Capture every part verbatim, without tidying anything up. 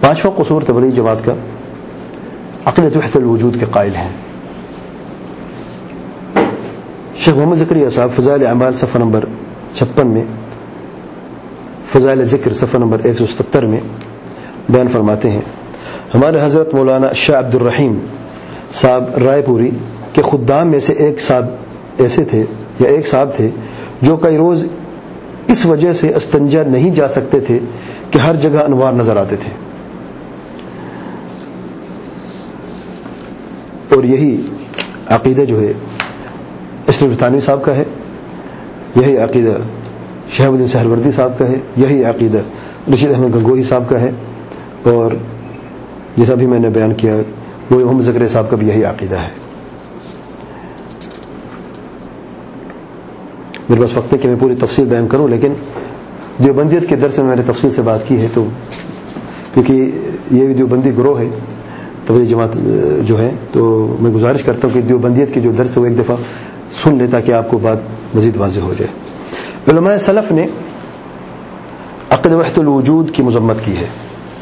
پانچواں قصور تبلیغ جماعت کا عقیدۃ وحدۃ الوجود کے قائل ہیں. شیخ محمد زکریا صاحب فضائل اعمال صفحہ نمبر چھپن میں، فضائل ذکر صفحہ نمبر ایک سو ستر میں بیان فرماتے ہیں ہمارے حضرت مولانا شاہ عبد الرحیم صاحب رائے پوری کے خدام میں سے ایک صاحب ایسے تھے یا ایک صاحب تھے جو کئی روز اس وجہ سے استنجا نہیں جا سکتے تھے کہ ہر جگہ انوار نظر آتے تھے، اور یہی عقیدہ جو ہے اشرف تھانوی صاحب کا ہے، یہی عقیدہ شہاب الدین سہروردی صاحب کا ہے، یہی عقیدہ رشید احمد گنگوہی صاحب کا ہے، اور جیسا بھی میں نے بیان کیا وہ محمد زکریا صاحب کا بھی یہی عقیدہ ہے. میرے پاس وقت ہے کہ میں پوری تفصیل بیان کروں، لیکن دیوبندیت کے درس میں میں نے تفصیل سے بات کی ہے، تو کیونکہ یہ بھی دیوبندی گروہ ہے تبلیغ جماعت جو ہے، تو میں گزارش کرتا ہوں کہ دیوبندیت کی جو درس ہے وہ ایک دفعہ سن لے تاکہ آپ کو بات مزید واضح ہو جائے. علماء سلف نے عقیدۃ وحدۃ الوجود کی مذمت کی ہے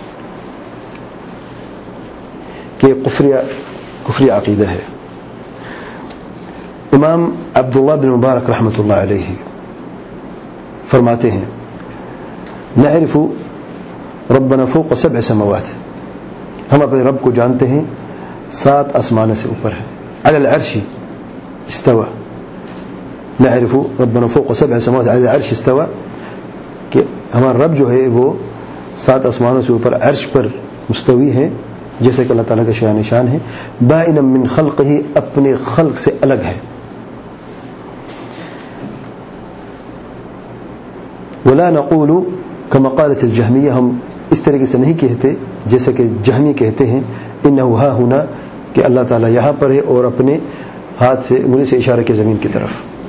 کہ کفری کفری عقیدہ ہے. امام عبداللہ بن مبارک رحمۃ اللہ علیہ فرماتے ہیں نعرف ربنا فوق سبع سماوات، ہم اپنے رب کو جانتے ہیں سات آسمانوں سے اوپر ہے. علی العرش استوى، نعرف ربنا فوق سبع سماوات علی العرش استوى، کہ ہمارا رب جو ہے وہ سات آسمانوں سے اوپر عرش پر مستوی ہے، جیسے کہ اللہ تعالیٰ کا شان نشان ہے. بائنا من خلقہ، اپنے خلق سے الگ ہے. ولا نقول كما قالت الجہمیہ، ہم اس طریقے سے نہیں کہتے جیسے کہ جہمی کہتے ہیں انہ ہا ہونا، کہ اللہ تعالیٰ یہاں پر ہے اور اپنے ہاتھ سے انگلی سے اشارہ کے زمین کی طرف،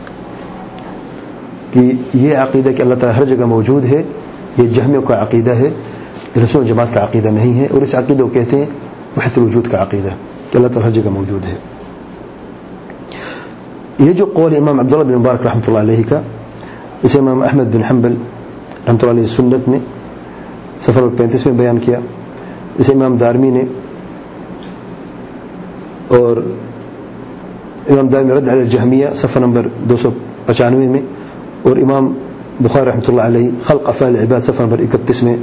کہ یہ عقیدہ کہ اللہ تعالیٰ ہر جگہ موجود ہے یہ جہمیوں کا عقیدہ ہے، رسول جماعت کا عقیدہ نہیں ہے. اور اس عقیدہ کو کہتے ہیں وحدۃ الوجود کا عقیدہ، کہ اللہ تعالیٰ ہر جگہ موجود ہے. یہ جو قول امام عبداللہ بن مبارک رحمۃ اللہ علیہ کا، اسے امام احمد بن حنبل رحمۃ اللہ علیہ سنت میں صفحہ نمبر پینتیس میں بیان کیا، اسے امام دارمی نے، اور امام دارمی رد علی الجہمیہ صفحہ نمبر دو سو پچانوے میں، اور امام بخاری رحمۃ اللہ علیہ خلق افعال العباد صفحہ نمبر اکتیس میں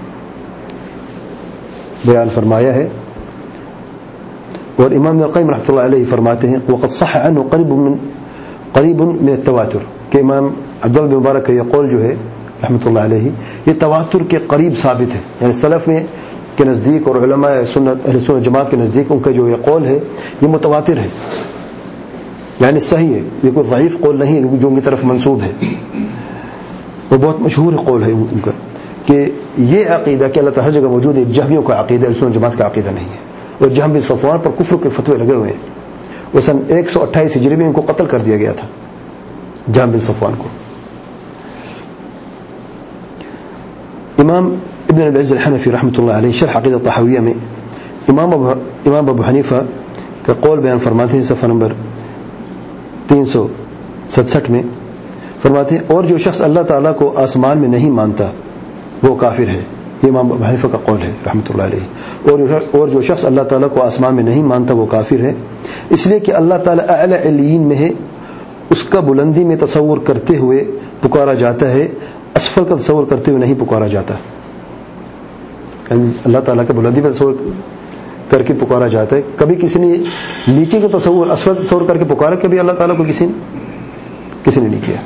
بیان فرمایا ہے. اور امام القیم رحمۃ اللہ علیہ فرماتے ہیں وقد صح عنه قریب من قریب من التواتر، کہ امام عبداللہ بن مبارک کا یہ قول جو ہے رحمۃ اللہ علیہ یہ تواتر کے قریب ثابت ہے، یعنی سلف میں کے نزدیک اور علماء سنت اہل سنت جماعت کے نزدیک ان کا جو یہ قول ہے یہ متواتر ہے، یعنی صحیح ہے، یہ کوئی ضعیف قول نہیں جو ان کی طرف منسوب ہے. وہ بہت مشہور قول ہے ان کا کہ یہ عقیدہ کہ اللہ تعالیٰ ہر جگہ موجود ہے جہمیوں کا عقیدہ، سنت جماعت کا عقیدہ نہیں ہے. اور جہم بن صفوان پر کفر کے فتوے لگے ہوئے ہیں، وہ سن ایک سو اٹھائیس ہجری میں ان کو قتل کر دیا گیا تھا، جہم بن صفوان کو. امام ابن العز الحنفی رحمۃ اللہ علیہ شرح عقیدہ طحاویہ میں امام ابو امام ابو حنیفہ کا قول بیان فرماتے ہیں صفحہ نمبر تین سو ستسٹھ میں، فرماتے ہیں اور جو شخص اللہ تعالیٰ کو آسمان میں نہیں مانتا وہ کافر ہے. یہ امام ابو حنیفہ کا قول ہے رحمۃ اللہ علیہ. اور اور جو شخص اللہ تعالیٰ کو آسمان میں نہیں مانتا وہ کافر ہے، اس لیے کہ اللہ تعالیٰ اعلی علیین میں ہے، اس کا بلندی میں تصور کرتے ہوئے پکارا جاتا ہے، اسفل کا تصور کرتے ہوئے نہیں پکارا جاتا. اللہ تعالیٰ کا بلندی میں تصور کر کے پکارا جاتا ہے. کبھی کسی نے نیچے کا تصور اسفل کا تصور کر کے پکارا، کبھی اللہ تعالیٰ کو کسی نے کسی نے نہیں کیا.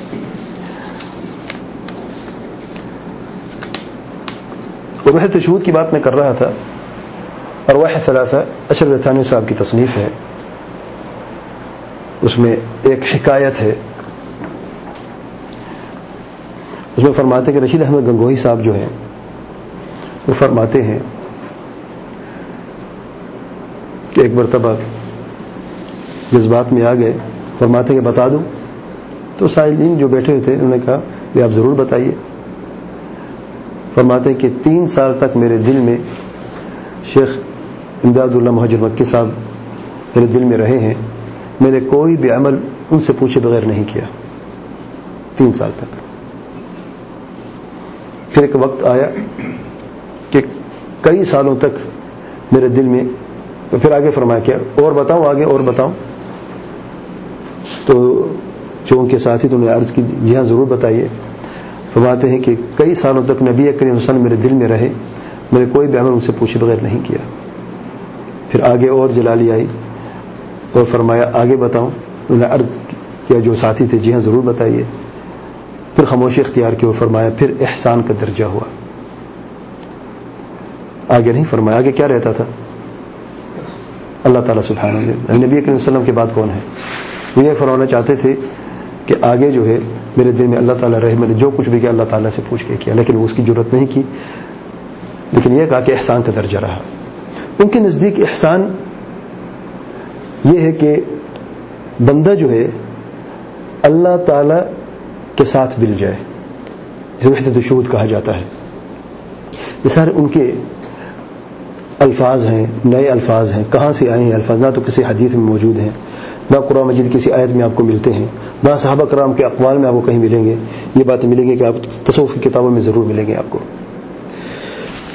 اور وحدۃ الوجود کی بات میں کر رہا تھا، ارواح ثلاثہ اشرف تھانوی صاحب کی تصنیف ہے، اس میں ایک حکایت ہے، اس میں فرماتے کہ رشید احمد گنگوہی صاحب جو ہیں وہ فرماتے ہیں کہ ایک مرتبہ جذبات میں آ گئے، فرماتے کہ بتا دوں، تو سائلین جو بیٹھے ہوئے تھے انہوں نے کہا کہ آپ ضرور بتائیے. فرماتے کہ تین سال تک میرے دل میں شیخ امداد اللہ مہاجر مکی صاحب میرے دل میں رہے ہیں، میں نے کوئی بھی عمل ان سے پوچھے بغیر نہیں کیا تین سال تک. پھر ایک وقت آیا کہ کئی سالوں تک میرے دل میں. پھر آگے فرمایا کیا اور بتاؤں آگے اور بتاؤں. تو جو ان کے ساتھی تو انہوں نے عرض کی جی ہاں ضرور بتائیے. فرماتے ہیں کہ کئی سالوں تک نبی کریم صلی اللہ علیہ وسلم میرے دل میں رہے, میں نے کوئی بھی عمل ان سے پوچھے بغیر نہیں کیا. پھر آگے اور جلالی آئی اور فرمایا آگے بتاؤں. انہوں نے عرض کیا جو ساتھی تھے جی ہاں ضرور بتائیے. پھر خاموشی اختیار کی اور فرمایا پھر احسان کا درجہ ہوا. آگے نہیں فرمایا. آگے کیا رہتا تھا؟ اللہ تعالیٰ سبحانہ و تعالیٰ. نبی کریم صلی اللہ علیہ وسلم کے بعد کون ہے؟ وہ یہ فرمانا چاہتے تھے کہ آگے جو ہے میرے دل میں اللہ تعالیٰ رہے, میں نے جو کچھ بھی کیا اللہ تعالیٰ سے پوچھ کے کیا, لیکن وہ اس کی ضرورت نہیں کی. لیکن یہ کہا کہ احسان کا درجہ رہا. ان کے نزدیک احسان یہ ہے کہ بندہ جو ہے اللہ تعالیٰ کے ساتھ مل جائے, جسے وحدت الشہود کہا جاتا ہے. یہ سارے ان کے الفاظ ہیں, نئے الفاظ ہیں. کہاں سے آئے ہیں الفاظ؟ نہ تو کسی حدیث میں موجود ہیں, نہ قرآن مجید کسی آیت میں آپ کو ملتے ہیں, نہ صحابہ کرام کے اقوال میں آپ کو کہیں ملیں گے. یہ باتیں ملیں گی کہ آپ تصوف کی کتابوں میں ضرور ملیں گے آپ کو.